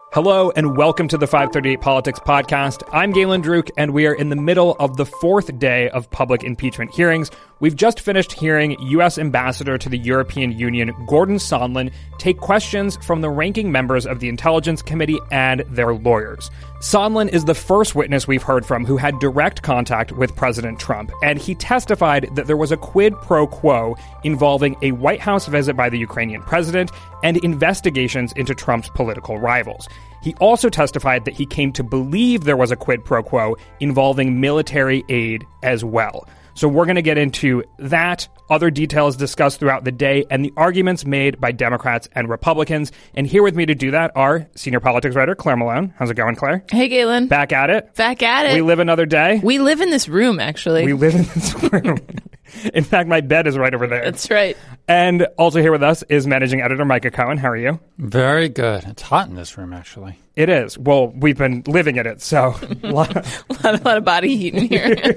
Hello and welcome to the 538 Politics Podcast. I'm Galen Druk, and we are in the middle of the fourth day of public impeachment hearings. We've just finished hearing U.S. Ambassador to the European Union, Gordon Sondland, take questions from the ranking members of the Intelligence Committee and their lawyers. Sondland is the first witness we've heard from who had direct contact with President Trump, and he testified that there was a quid pro quo involving a White House visit by the Ukrainian president and investigations into Trump's political rivals. He also testified that he came to believe there was a quid pro quo involving military aid as well. So we're going to get into that, other details discussed throughout the day, and the arguments made by Democrats and Republicans. And here with me to do that are senior politics writer Claire Malone. How's it going, Claire? Hey, Galen. Back at it? Back at it. We live another day? We live in this room, actually. We live in this room. In fact, my bed is right over there. That's right. And also here with us is managing editor Micah Cohen. How are you? Very good. It's hot in this room, actually. It is. Well, we've been living in it, so a lot of body heat in here.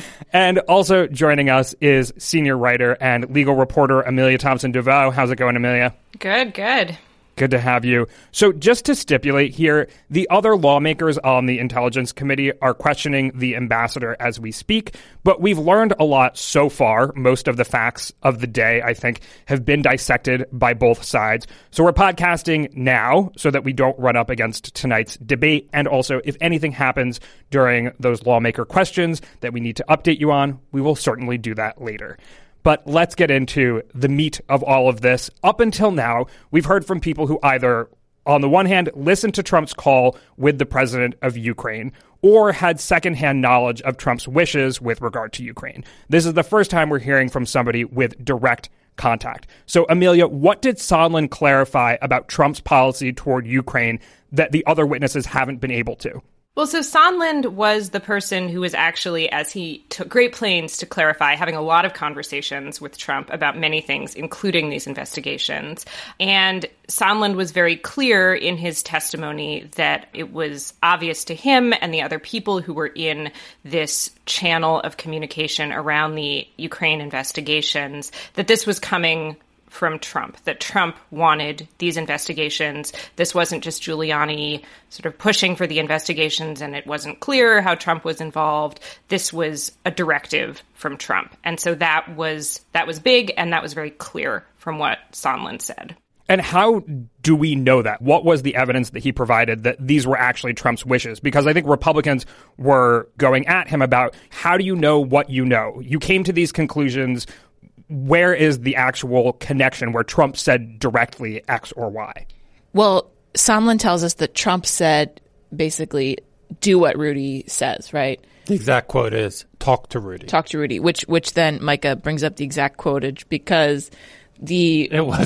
And also joining us is senior writer and legal reporter Amelia Thompson-DeVoe. How's it going, Amelia? Good. Good to have you. So just to stipulate here, the other lawmakers on the Intelligence Committee are questioning the ambassador as we speak, but we've learned a lot so far. Most of the facts of the day, I think, have been dissected by both sides. So we're podcasting now so that we don't run up against tonight's debate. And also, if anything happens during those lawmaker questions that we need to update you on, we will certainly do that later. But let's get into the meat of all of this. Up until now, we've heard from people who either, on the one hand, listened to Trump's call with the president of Ukraine or had secondhand knowledge of Trump's wishes with regard to Ukraine. This is the first time we're hearing from somebody with direct contact. So, Amelia, what did Sondland clarify about Trump's policy toward Ukraine that the other witnesses haven't been able to? Well, so Sondland was the person who was actually, as he took great pains to clarify, having a lot of conversations with Trump about many things, including these investigations. And Sondland was very clear in his testimony that it was obvious to him and the other people who were in this channel of communication around the Ukraine investigations that this was coming from Trump, that Trump wanted these investigations. This wasn't just Giuliani sort of pushing for the investigations and it wasn't clear how Trump was involved. This was a directive from Trump. And so that was big, and that was very clear from what Sondland said. And how do we know that? What was the evidence that he provided that these were actually Trump's wishes? Because I think Republicans were going at him about, how do you know what you know? You came to these conclusions. Where is the actual connection where Trump said directly X or Y? Well, Sondland tells us that Trump said, basically, do what Rudy says, right? The exact quote is, talk to Rudy. Talk to Rudy, which then Micah brings up the exact quotage because the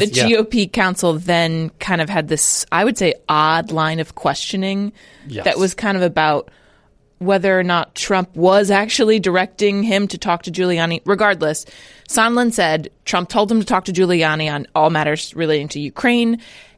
GOP counsel then kind of had this, I would say, odd line of questioning that was kind of about whether or not Trump was actually directing him to talk to Giuliani. Regardless, Sondland said Trump told him to talk to Giuliani on all matters relating to Ukraine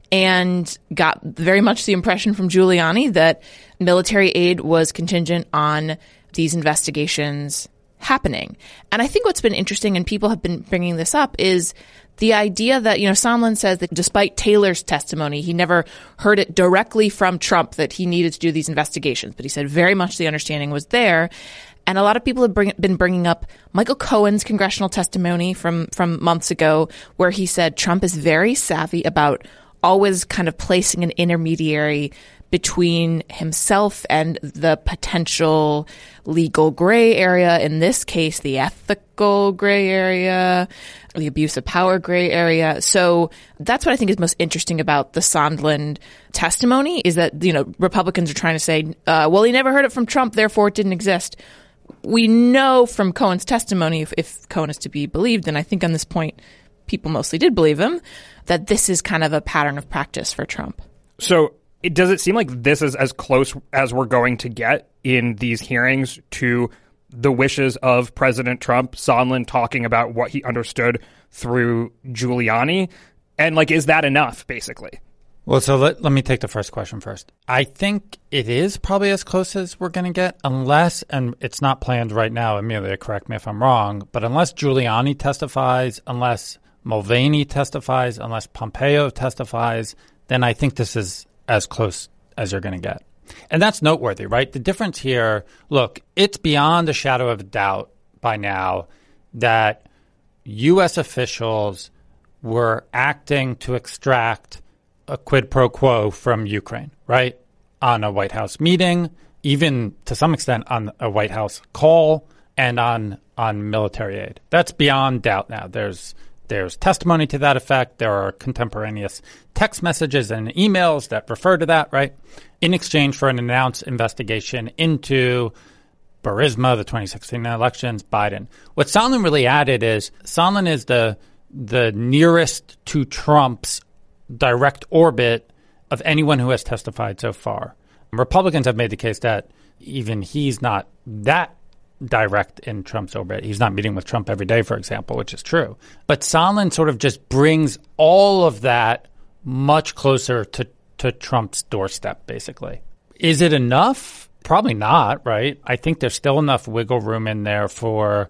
and got very much the impression from Giuliani that military aid was contingent on these investigations happening. And I think what's been interesting, and people have been bringing this up, is the idea that, Sondland says that despite Taylor's testimony, he never heard it directly from Trump that he needed to do these investigations. But he said very much the understanding was there. And a lot of people have been bringing up Michael Cohen's congressional testimony from months ago, where he said Trump is very savvy about always kind of placing an intermediary between himself and the potential legal gray area, in this case, the ethical gray area, the abuse of power gray area. So that's what I think is most interesting about the Sondland testimony, is that, Republicans are trying to say, well, he never heard it from Trump, therefore it didn't exist. We know from Cohen's testimony, if Cohen is to be believed, and I think on this point people mostly did believe him, that this is kind of a pattern of practice for Trump. So does it seem like this is as close as we're going to get in these hearings to the wishes of President Trump, Sondland talking about what he understood through Giuliani? And is that enough, basically? Well, so let me take the first question first. I think it is probably as close as we're going to get, unless, and it's not planned right now, Amelia, correct me if I'm wrong, but unless Giuliani testifies, unless Mulvaney testifies, unless Pompeo testifies, then I think this is as close as you're going to get. And that's noteworthy, right? The difference here, look, it's beyond a shadow of a doubt by now that U.S. officials were acting to extract a quid pro quo from Ukraine, right? On a White House meeting, even to some extent on a White House call, and on military aid. That's beyond doubt now. There's testimony to that effect. There are contemporaneous text messages and emails that refer to that, right? In exchange for an announced investigation into Burisma, the 2016 elections, Biden. What Sondland really added is Sondland is the nearest to Trump's direct orbit of anyone who has testified so far. Republicans have made the case that even he's not that direct in Trump's orbit. He's not meeting with Trump every day, for example, which is true. But Sondland sort of just brings all of that much closer to Trump's doorstep, basically. Is it enough? Probably not, right? I think there's still enough wiggle room in there for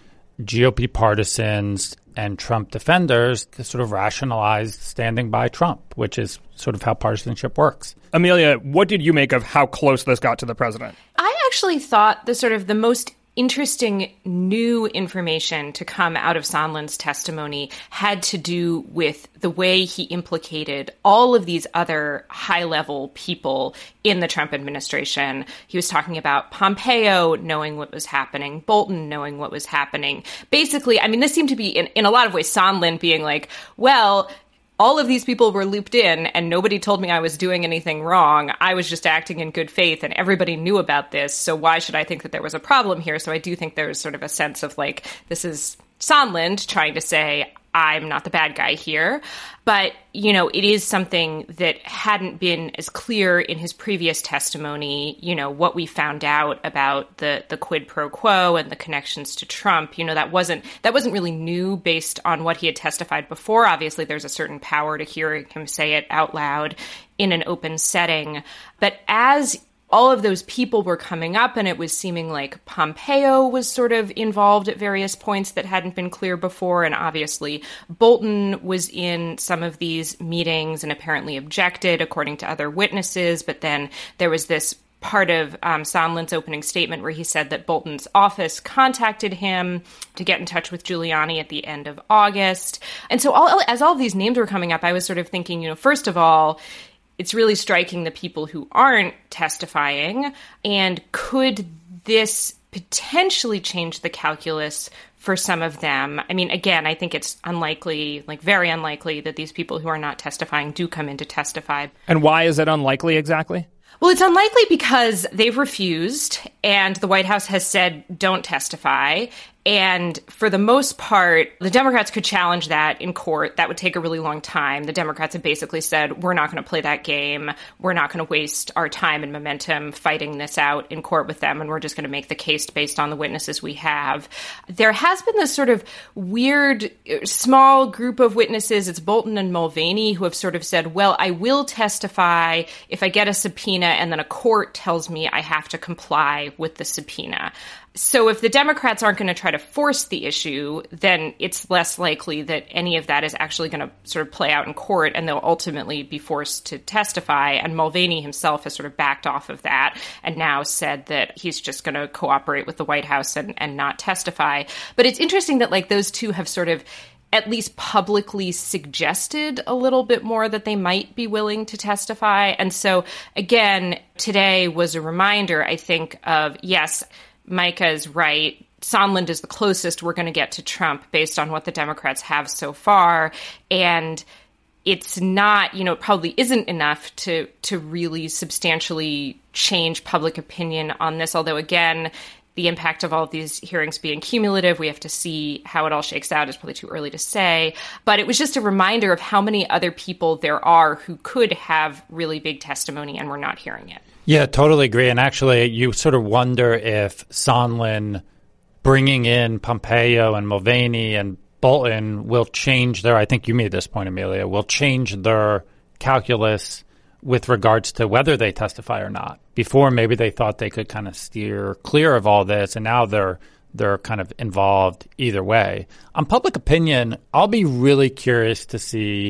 GOP partisans and Trump defenders to sort of rationalize standing by Trump, which is sort of how partisanship works. Amelia, what did you make of how close this got to the president? I actually thought the most interesting new information to come out of Sondland's testimony had to do with the way he implicated all of these other high-level people in the Trump administration. He was talking about Pompeo knowing what was happening, Bolton knowing what was happening. Basically, I mean, this seemed to be, in a lot of ways, Sondland being like, well, all of these people were looped in and nobody told me I was doing anything wrong. I was just acting in good faith and everybody knew about this. So why should I think that there was a problem here? So I do think there's sort of a sense of like, this is Sondland trying to say, I'm not the bad guy here. But, you know, it is something that hadn't been as clear in his previous testimony. You know, what we found out about the quid pro quo and the connections to Trump, you know, that wasn't really new based on what he had testified before. Obviously, there's a certain power to hearing him say it out loud in an open setting. But as all of those people were coming up and it was seeming like Pompeo was sort of involved at various points that hadn't been clear before. And obviously Bolton was in some of these meetings and apparently objected according to other witnesses. But then there was this part of Sondland's opening statement where he said that Bolton's office contacted him to get in touch with Giuliani at the end of August. And so as all of these names were coming up, I was sort of thinking, you know, first of all, it's really striking the people who aren't testifying. And could this potentially change the calculus for some of them? I mean, again, I think it's unlikely, like very unlikely, that these people who are not testifying do come in to testify. And why is it unlikely exactly? Well, it's unlikely because they've refused and the White House has said don't testify. And for the most part, the Democrats could challenge that in court. That would take a really long time. The Democrats have basically said, we're not going to play that game. We're not going to waste our time and momentum fighting this out in court with them. And we're just going to make the case based on the witnesses we have. There has been this sort of weird small group of witnesses. It's Bolton and Mulvaney who have sort of said, well, I will testify if I get a subpoena and then a court tells me I have to comply with the subpoena. So if the Democrats aren't going to try to force the issue, then it's less likely that any of that is actually going to sort of play out in court and they'll ultimately be forced to testify. And Mulvaney himself has sort of backed off of that and now said that he's just going to cooperate with the White House and not testify. But it's interesting that like those two have sort of at least publicly suggested a little bit more that they might be willing to testify. And so, again, today was a reminder, I think, of, yes, Micah is right. Sondland is the closest we're going to get to Trump based on what the Democrats have so far. And it's not, you know, it probably isn't enough to really substantially change public opinion on this. Although, again, the impact of all of these hearings being cumulative, we have to see how it all shakes out. It's probably too early to say. But it was just a reminder of how many other people there are who could have really big testimony and we're not hearing it. Yeah, totally agree. And actually, you sort of wonder if Sondland bringing in Pompeo and Mulvaney and Bolton will change their, I think you made this point, Amelia, will change their calculus with regards to whether they testify or not. Before, maybe they thought they could kind of steer clear of all this, and now they're kind of involved either way. On public opinion, I'll be really curious to see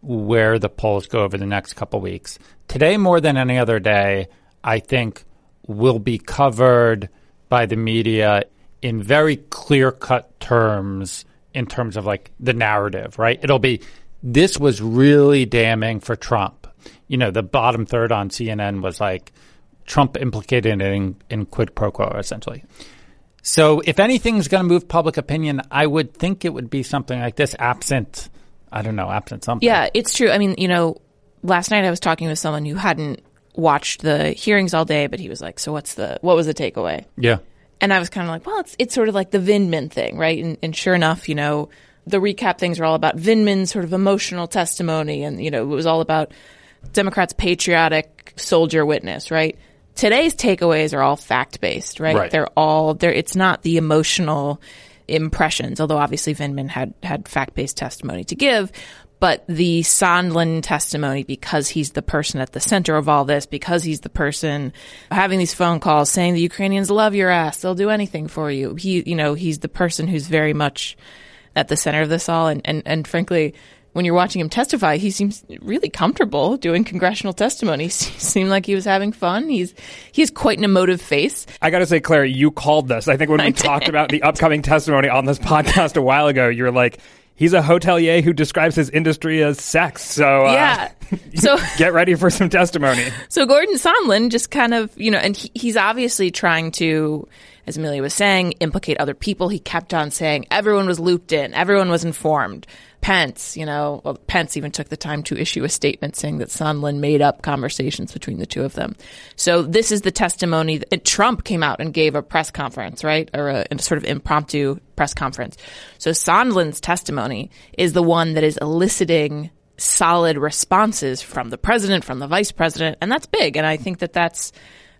where the polls go over the next couple weeks. Today, more than any other day, I think will be covered by the media in very clear-cut terms in terms of like the narrative, right? It'll be, this was really damning for Trump. You know, the bottom third on CNN was like Trump implicated in quid pro quo, essentially. So if anything's going to move public opinion, I would think it would be something like this, absent something. Yeah, it's true. I mean, you know, last night I was talking with someone who hadn't watched the hearings all day, but he was like, so what was the takeaway? Yeah. And I was kind of like, well, it's sort of like the Vindman thing, right? And sure enough, you know, the recap things are all about Vindman's sort of emotional testimony. And, you know, it was all about Democrats' patriotic soldier witness, right? Today's takeaways are all fact-based, right? They're all there. It's not the emotional impressions, although obviously Vindman had fact-based testimony to give. But the Sondland testimony, because he's the person at the center of all this, because he's the person having these phone calls saying the Ukrainians love your ass, they'll do anything for you. He's the person who's very much at the center of this all. And frankly, when you're watching him testify, he seems really comfortable doing congressional testimony. He seemed like he was having fun. He has quite an emotive face. I got to say, Claire, you called this. I think when we talked about the upcoming testimony on this podcast a while ago, you were like, he's a hotelier who describes his industry as sex. So, so get ready for some testimony. So Gordon Sondland just kind of, you know, and he's obviously trying to, as Amelia was saying, implicate other people. He kept on saying everyone was looped in, everyone was informed. Pence, Pence even took the time to issue a statement saying that Sondland made up conversations between the two of them. So this is the testimony that Trump came out and gave a press conference, right? Or a sort of impromptu press conference. So Sondland's testimony is the one that is eliciting solid responses from the president, from the vice president. And that's big. And I think that's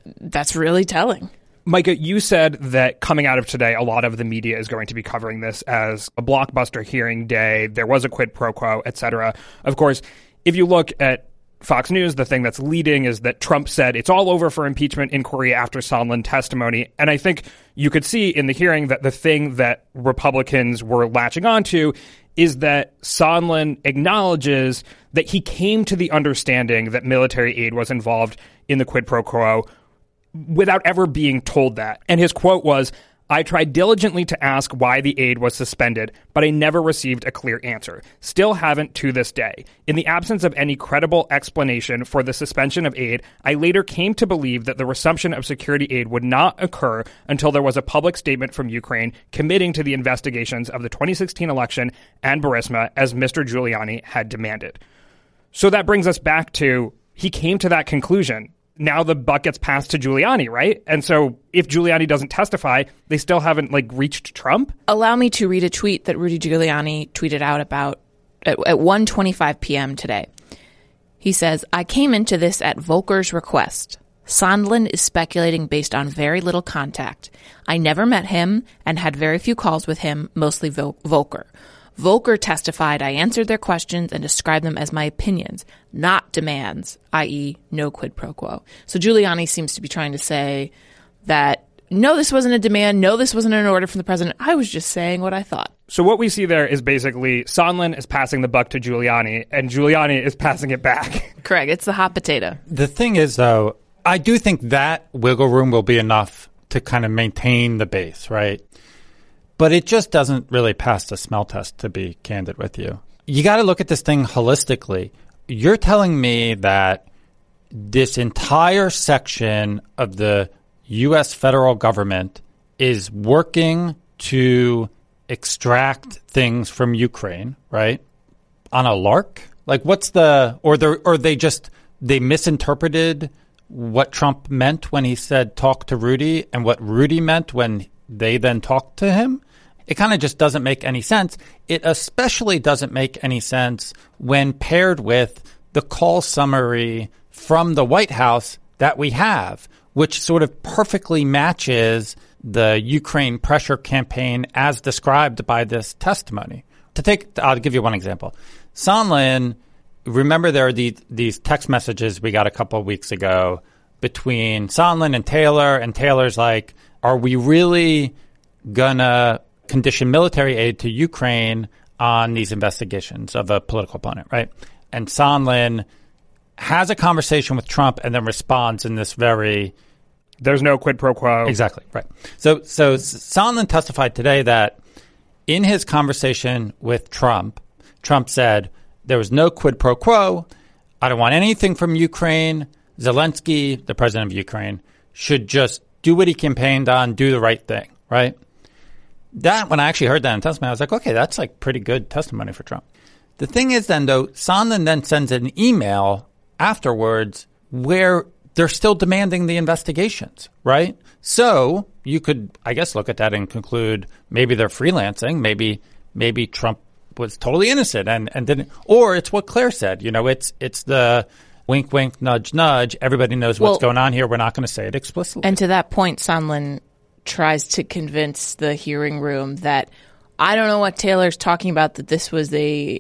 really telling. Micah, you said that coming out of today, a lot of the media is going to be covering this as a blockbuster hearing day. There was a quid pro quo, et cetera. Of course, if you look at Fox News, the thing that's leading is that Trump said it's all over for impeachment inquiry after Sondland testimony. And I think you could see in the hearing that the thing that Republicans were latching onto is that Sondland acknowledges that he came to the understanding that military aid was involved in the quid pro quo without ever being told that. And his quote was, "I tried diligently to ask why the aid was suspended, but I never received a clear answer. Still haven't to this day. In the absence of any credible explanation for the suspension of aid, I later came to believe that the resumption of security aid would not occur until there was a public statement from Ukraine committing to the investigations of the 2016 election and Burisma, as Mr. Giuliani had demanded." So that brings us back to, he came to that conclusion. Now the buck gets passed to Giuliani, right? And so if Giuliani doesn't testify, they still haven't reached Trump? Allow me to read a tweet that Rudy Giuliani tweeted out about at 1:25 p.m. today. He says, "I came into this at Volker's request. Sondland is speculating based on very little contact. I never met him and had very few calls with him, mostly Volker. Volker testified I answered their questions and described them as my opinions, not demands, i.e. no quid pro quo." So Giuliani seems to be trying to say that, no, this wasn't a demand. No, this wasn't an order from the president. I was just saying what I thought. So what we see there is basically Sondland is passing the buck to Giuliani and Giuliani is passing it back. Correct. It's the hot potato. The thing is, though, I do think that wiggle room will be enough to kind of maintain the base, right? But it just doesn't really pass the smell test, to be candid with you. You got to look at this thing holistically. You're telling me that this entire section of the U.S. federal government is working to extract things from Ukraine, right? On a lark? They misinterpreted what Trump meant when he said talk to Rudy and what Rudy meant when they then talked to him? It kind of just doesn't make any sense. It especially doesn't make any sense when paired with the call summary from the White House that we have, which sort of perfectly matches the Ukraine pressure campaign as described by this testimony. I'll give you one example. Sondland, remember there are these text messages we got a couple of weeks ago between Sondland and Taylor's like, are we really gonna condition military aid to Ukraine on these investigations of a political opponent, right? and Sondland has a conversation with Trump and then responds in this very... There's no quid pro quo. Exactly, right. So Sondland testified today that in his conversation with Trump, Trump said there was no quid pro quo. I don't want anything from Ukraine. Zelensky, the president of Ukraine, should just do what he campaigned on, do the right thing, right? That, when I actually heard that in testimony, I was like, okay, that's like pretty good testimony for Trump. The thing is then, though, Sondland then sends an email afterwards where they're still demanding the investigations, right? So you could, I guess, look at that and conclude maybe they're freelancing. Maybe Trump was totally innocent and didn't, or it's what Claire said. It's the wink, wink, nudge, nudge. Everybody knows what's going on here. We're not going to say it explicitly. And to that point, Sondland tries to convince the hearing room that I don't know what Taylor's talking about, that this was an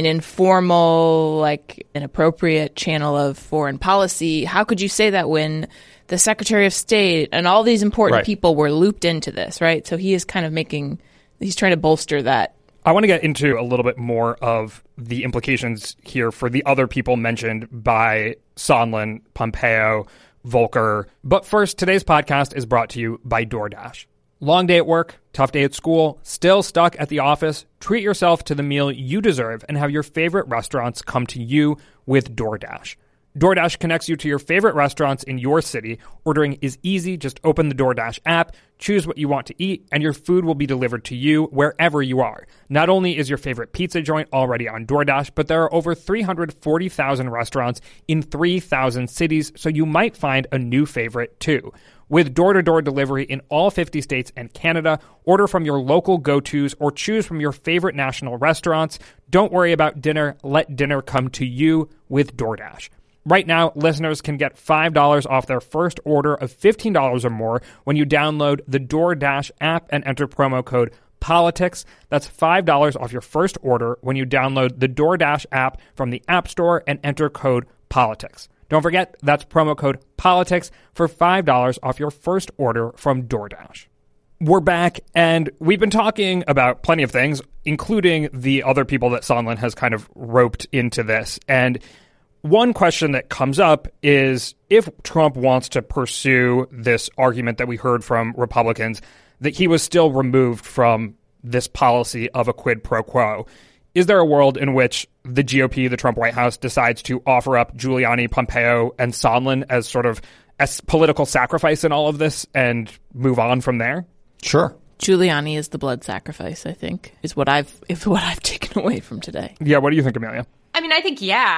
informal, like an appropriate channel of foreign policy. How could you say that when the Secretary of State and all these important people were looped into this, right? So he is kind of he's trying to bolster that. I want to get into a little bit more of the implications here for the other people mentioned by Sondland, Pompeo, Volker. But first, today's podcast is brought to you by DoorDash. Long day at work, tough day at school, still stuck at the office? Treat yourself to the meal you deserve and have your favorite restaurants come to you with DoorDash. DoorDash connects you to your favorite restaurants in your city. Ordering is easy. Just open the DoorDash app, choose what you want to eat, and your food will be delivered to you wherever you are. Not only is your favorite pizza joint already on DoorDash, but there are over 340,000 restaurants in 3,000 cities, so you might find a new favorite too. With door-to-door delivery in all 50 states and Canada, order from your local go-tos or choose from your favorite national restaurants. Don't worry about dinner. Let dinner come to you with DoorDash. Right now, listeners can get $5 off their first order of $15 or more when you download the DoorDash app and enter promo code POLITICS. That's $5 off your first order when you download the DoorDash app from the App Store and enter code POLITICS. Don't forget, that's promo code POLITICS for $5 off your first order from DoorDash. We're back, and we've been talking about plenty of things, including the other people that Sondland has kind of roped into this. And one question that comes up is if Trump wants to pursue this argument that we heard from Republicans that he was still removed from this policy of a quid pro quo, is there a world in which the GOP, the Trump White House, decides to offer up Giuliani, Pompeo, and Sondland as sort of as political sacrifice in all of this and move on from there? Sure. Giuliani is the blood sacrifice, I think, is what I've taken away from today. Yeah, what do you think, Amelia? I mean, I think,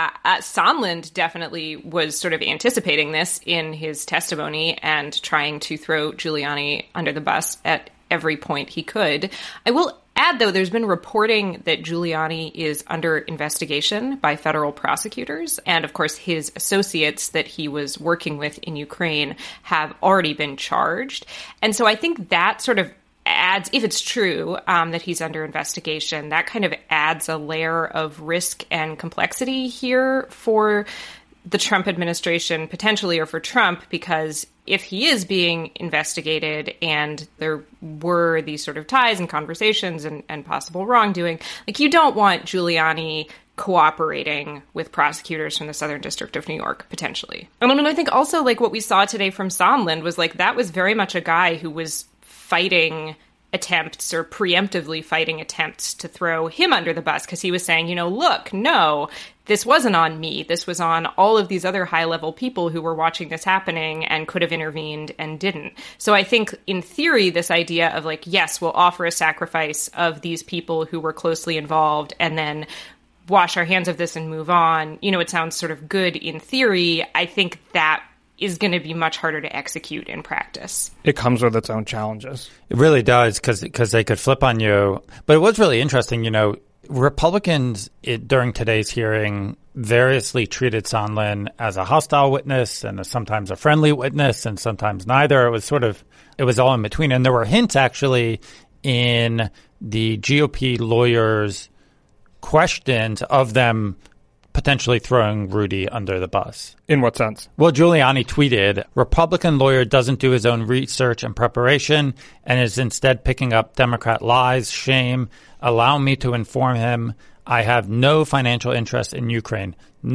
Sondland definitely was sort of anticipating this in his testimony and trying to throw Giuliani under the bus at every point he could. I will add, though, there's been reporting that Giuliani is under investigation by federal prosecutors. And, of course, his associates that he was working with in Ukraine have already been charged. And so I think that sort of adds, if it's true that he's under investigation, that kind of adds a layer of risk and complexity here for the Trump administration, potentially, or for Trump, because if he is being investigated and there were these sort of ties and conversations and possible wrongdoing, like, you don't want Giuliani cooperating with prosecutors from the Southern District of New York, potentially. And I think also, like, what we saw today from Sondland was, like, that was very much a guy who was fighting attempts or preemptively fighting attempts to throw him under the bus, because he was saying, look, no, this wasn't on me. This was on all of these other high-level people who were watching this happening and could have intervened and didn't. So I think, in theory, this idea of, like, yes, we'll offer a sacrifice of these people who were closely involved and then wash our hands of this and move on, it sounds sort of good in theory. I think that is going to be much harder to execute in practice. It comes with its own challenges. It really does, because they could flip on you. But it was really interesting, Republicans during today's hearing variously treated Sondland as a hostile witness and sometimes a friendly witness and sometimes neither. It was all in between. And there were hints actually in the GOP lawyers' questions of them potentially throwing Rudy under the bus. In what sense? Well, Giuliani tweeted, Republican lawyer doesn't do his own research and preparation and is instead picking up Democrat lies, shame. Allow me to inform him. I have no financial interest in Ukraine. None, !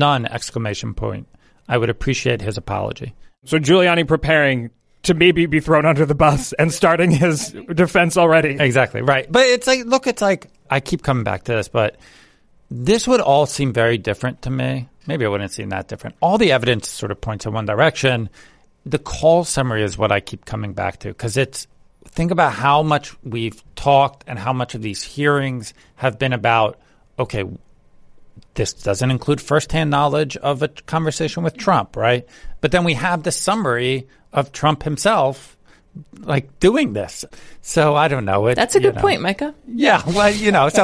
I would appreciate his apology. So Giuliani preparing to maybe be thrown under the bus and starting his defense already. Exactly, right. But it's like, I keep coming back to this, but this would all seem very different to me. Maybe it wouldn't seem that different. All the evidence sort of points in one direction. The call summary is what I keep coming back to, because think about how much we've talked and how much of these hearings have been about, okay, this doesn't include firsthand knowledge of a conversation with Trump, right? But then we have the summary of Trump himself, like, doing this. So I don't know. That's a good point, Micah. Yeah. Well, so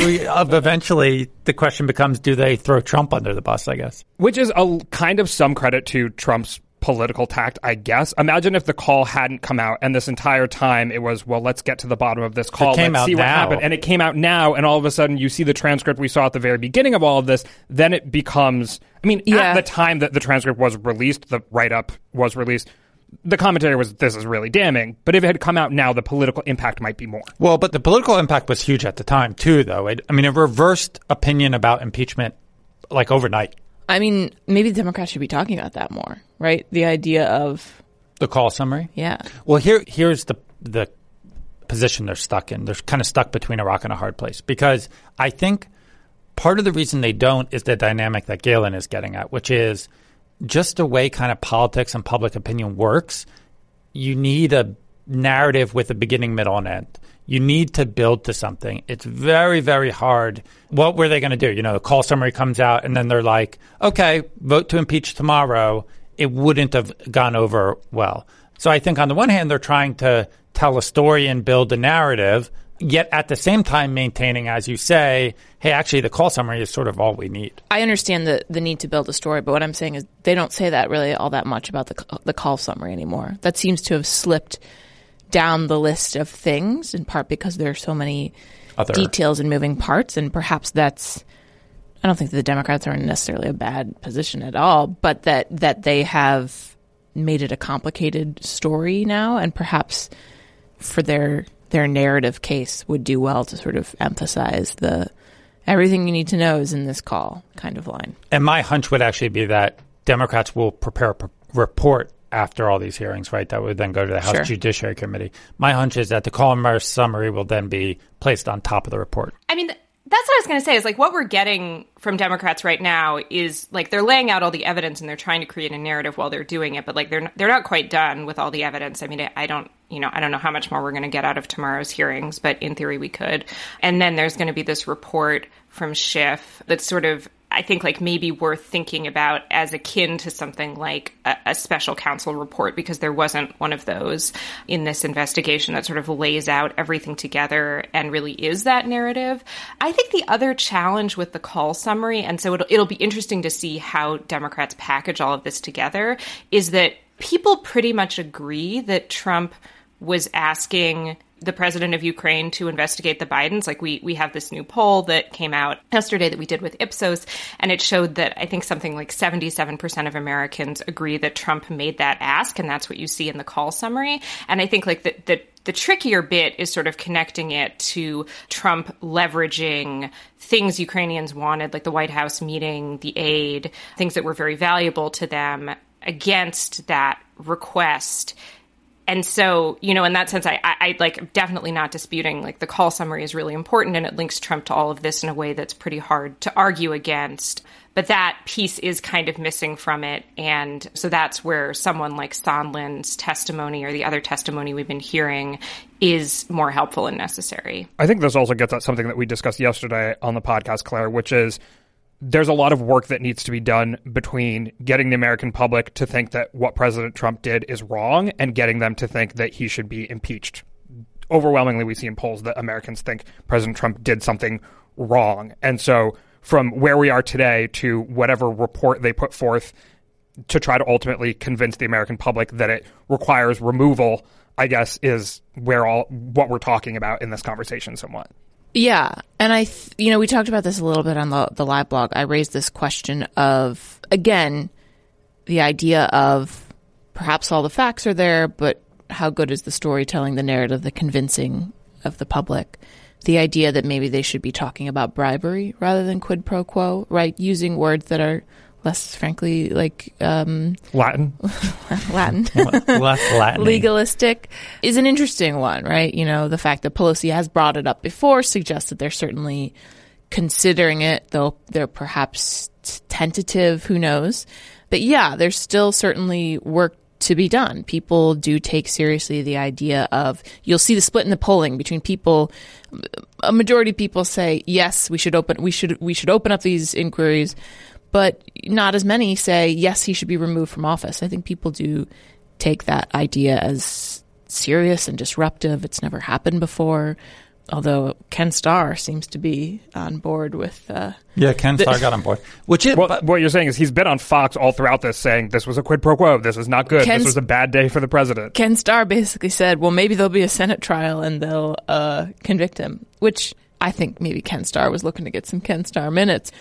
eventually the question becomes, do they throw Trump under the bus, I guess? Which is a kind of some credit to Trump's political tact, I guess. Imagine if the call hadn't come out and this entire time it was, well, let's get to the bottom of this call. Let's see what happened. And it came out now, and all of a sudden you see the transcript we saw at the very beginning of all of this. Then it becomes, at the time that the transcript was released, the write-up was released, the commentary was, this is really damning. But if it had come out now, the political impact might be more. Well, but the political impact was huge at the time, too, though. It reversed opinion about impeachment, like, overnight. Maybe the Democrats should be talking about that more, right? The idea of the call summary. Yeah. Well, here's the position they're stuck in. They're kind of stuck between a rock and a hard place, because I think part of the reason they don't is the dynamic that Galen is getting at, which is just the way kind of politics and public opinion works. You need a narrative with a beginning, middle, and end. You need to build to something. It's very, very hard. What were they going to do? The call summary comes out and then they're like, okay, vote to impeach tomorrow. It wouldn't have gone over well. So I think on the one hand, they're trying to tell a story and build a narrative, yet at the same time maintaining, as you say, hey, actually the call summary is sort of all we need. I understand the need to build a story, but what I'm saying is they don't say that really all that much about the call summary anymore. That seems to have slipped down the list of things, in part because there are so many details and moving parts, and perhaps I don't think that the Democrats are in necessarily a bad position at all, but that they have made it a complicated story now, and perhaps for their narrative case would do well to sort of emphasize the everything you need to know is in this call kind of line. And my hunch would actually be that Democrats will prepare a report after all these hearings, right? That would then go to the House Judiciary Committee. My hunch is that the call summary will then be placed on top of the report. That's what I was going to say, is like what we're getting from Democrats right now is like they're laying out all the evidence and they're trying to create a narrative while they're doing it, but like they're not quite done with all the evidence. I don't know how much more we're going to get out of tomorrow's hearings, but in theory we could. And then there's going to be this report from Schiff that's sort of, I think, like maybe worth thinking about as akin to something like a special counsel report, because there wasn't one of those in this investigation that sort of lays out everything together and really is that narrative. I think the other challenge with the call summary, and so it'll be interesting to see how Democrats package all of this together, is that people pretty much agree that Trump was asking the president of Ukraine to investigate the Bidens. Like we have this new poll that came out yesterday that we did with Ipsos, and it showed that I think something like 77% of Americans agree that Trump made that ask, and that's what you see in the call summary. And I think like the trickier bit is sort of connecting it to Trump leveraging things Ukrainians wanted, like the White House meeting, the aid, things that were very valuable to them, against that request. And so, in that sense, I like definitely not disputing, like the call summary is really important and it links Trump to all of this in a way that's pretty hard to argue against. But that piece is kind of missing from it. And so that's where someone like Sondland's testimony or the other testimony we've been hearing is more helpful and necessary. I think this also gets at something that we discussed yesterday on the podcast, Claire, which is there's a lot of work that needs to be done between getting the American public to think that what President Trump did is wrong and getting them to think that he should be impeached. Overwhelmingly, we see in polls that Americans think President Trump did something wrong. And so from where we are today to whatever report they put forth to try to ultimately convince the American public that it requires removal, I guess, is where what we're talking about in this conversation somewhat. Yeah. And we talked about this a little bit on the live blog. I raised this question of, again, the idea of perhaps all the facts are there, but how good is the storytelling, the narrative, the convincing of the public? the idea that maybe they should be talking about bribery rather than quid pro quo, right? Using words that are less, frankly, like Latin, less Latin, legalistic, is an interesting one, right? You know, the fact that Pelosi has brought it up before suggests that they're certainly considering it, though they're perhaps tentative. Who knows? But yeah, there's still certainly work to be done. People do take seriously the idea of, you'll see the split in the polling between people. A majority of people say yes, we should open up these inquiries, but not as many say yes, he should be removed from office. I think people do take that idea as serious and disruptive. It's never happened before. Although Ken Starr seems to be on board with... Ken Starr got on board. What you're saying is he's been on Fox all throughout this saying this was a quid pro quo, this is not good, this was a bad day for the president. Ken Starr basically said, well, maybe there'll be a Senate trial and they'll convict him, which I think maybe Ken Starr was looking to get some Ken Starr minutes.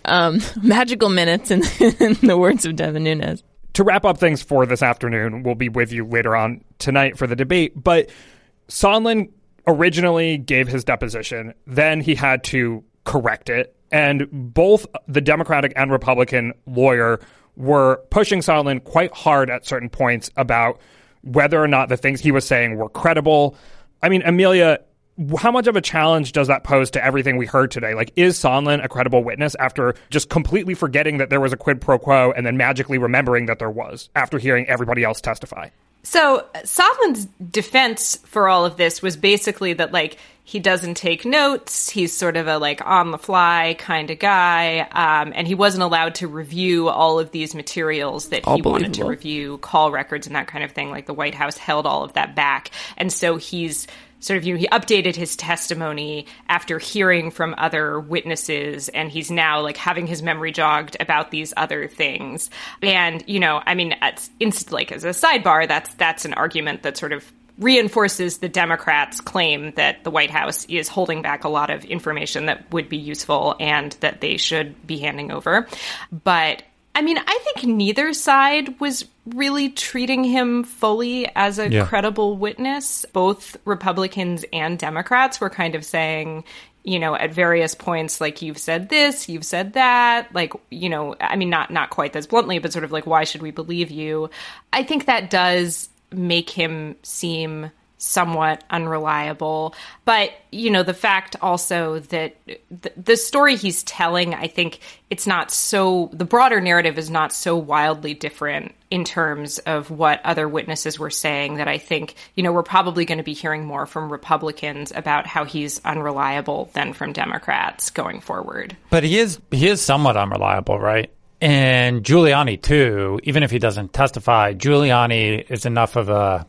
Magical minutes, in the words of Devin Nunes. To wrap up things for this afternoon, we'll be with you later on tonight for the debate, but Sondland originally gave his deposition, then he had to correct it, and both the Democratic and Republican lawyer were pushing Sondland quite hard at certain points about whether or not the things he was saying were credible. I mean, Amelia, how much of a challenge does that pose to everything we heard today? Like, is Sondland a credible witness after just completely forgetting that there was a quid pro quo and then magically remembering that there was after hearing everybody else testify? So Sondland's defense for all of this was basically that, like, he doesn't take notes. He's sort of a, like, on-the-fly kind of guy. And he wasn't allowed to review all of these materials that he wanted to review, call records and that kind of thing. Like, the White House held all of that back. And so he's sort of, he updated his testimony after hearing from other witnesses, and he's now, like, having his memory jogged about these other things. And, you know, I mean, as a sidebar, that's an argument that sort of reinforces the Democrats' claim that the White House is holding back a lot of information that would be useful and that they should be handing over. But I mean, I think neither side was really treating him fully as a credible witness. Both Republicans and Democrats were kind of saying, you know, at various points, like, you've said this, you've said that, like, you know, I mean, not quite as bluntly, but sort of like, why should we believe you? I think that does make him seem somewhat unreliable. But, you know, the fact also that the story he's telling, I think it's not so, the broader narrative is not so wildly different in terms of what other witnesses were saying, that I think, you know, we're probably going to be hearing more from Republicans about how he's unreliable than from Democrats going forward. But he is somewhat unreliable, right? And Giuliani, too, even if he doesn't testify, Giuliani is enough of a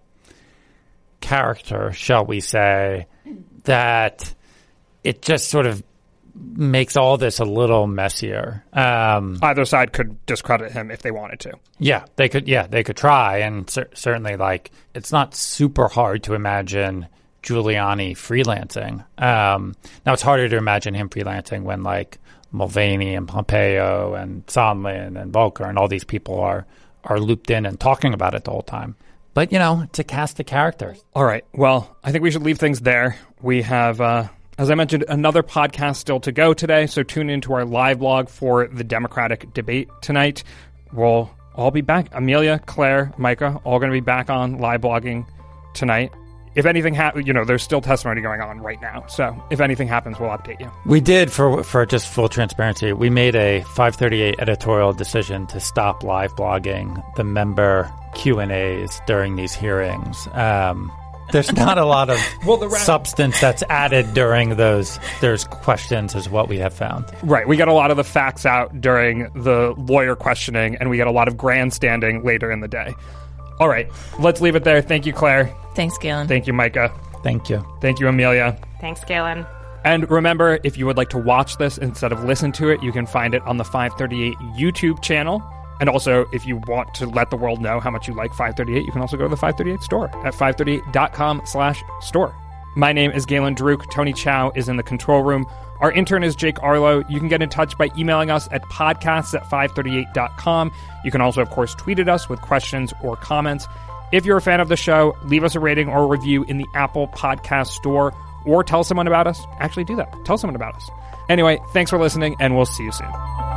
character, shall we say, that it just sort of makes all this a little messier. Either side could discredit him if they wanted to. Yeah, they could try, and certainly, like, it's not super hard to imagine Giuliani freelancing. Now, it's harder to imagine him freelancing when, like, Mulvaney and Pompeo and Sondland and Volker and all these people are looped in and talking about it the whole time. But, you know, it's a cast of characters. All right. Well, I think we should leave things there. We have, as I mentioned, another podcast still to go today. So tune into our live blog for the Democratic debate tonight. We'll all be back. Amelia, Claire, Micah, all going to be back on live blogging tonight. If anything happens, you know, there's still testimony going on right now. So if anything happens, we'll update you. We did, for just full transparency, we made a 538 editorial decision to stop live blogging the member Q&As during these hearings. There's not a lot of substance that's added during those. There's questions is what we have found. Right. We got a lot of the facts out during the lawyer questioning, and we got a lot of grandstanding later in the day. All right. Let's leave it there. Thank you, Claire. Thanks, Galen. Thank you, Micah. Thank you. Thank you, Amelia. Thanks, Galen. And remember, if you would like to watch this instead of listen to it, you can find it on the 538 YouTube channel. And also, if you want to let the world know how much you like 538, you can also go to the 538 store at 538.com/store. My name is Galen Druk. Tony Chow is in the control room. Our intern is Jake Arlo. You can get in touch by emailing us at podcasts@538.com. You can also, of course, tweet at us with questions or comments. If you're a fan of the show, leave us a rating or a review in the Apple Podcast Store or tell someone about us, actually do that. Tell someone about us. Anyway, thanks for listening, and we'll see you soon.